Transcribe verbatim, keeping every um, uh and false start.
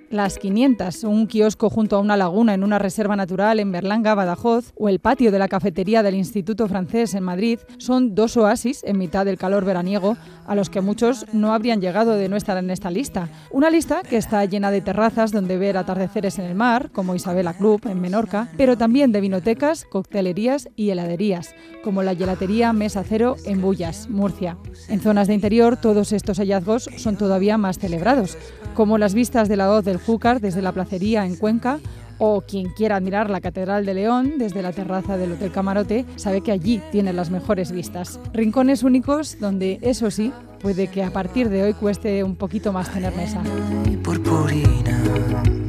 Las quinientas, un kiosco junto a una laguna en una reserva natural en Berlanga, Badajoz, o el patio de la cafetería del Instituto Francés en Madrid son dos oasis en mitad del calor veraniego a los que muchos no habrían llegado de no estar en esta lista. Una lista que está llena de terrazas donde ver atardeceres en el mar, como Isabela Club en Menorca, pero también de vinotecas, coctelerías y heladerías, como la gelatería Mesa Cero en Bullas, Murcia. En zonas de interior, todos estos hallazgos son todavía más celebrados, como las vistas de la Hoz del Júcar desde la Placería en Cuenca, o quien quiera admirar la Catedral de León desde la terraza del Hotel Camarote sabe que allí tiene las mejores vistas. Rincones únicos donde, eso sí, puede que a partir de hoy cueste un poquito más tener mesa. Purpurina.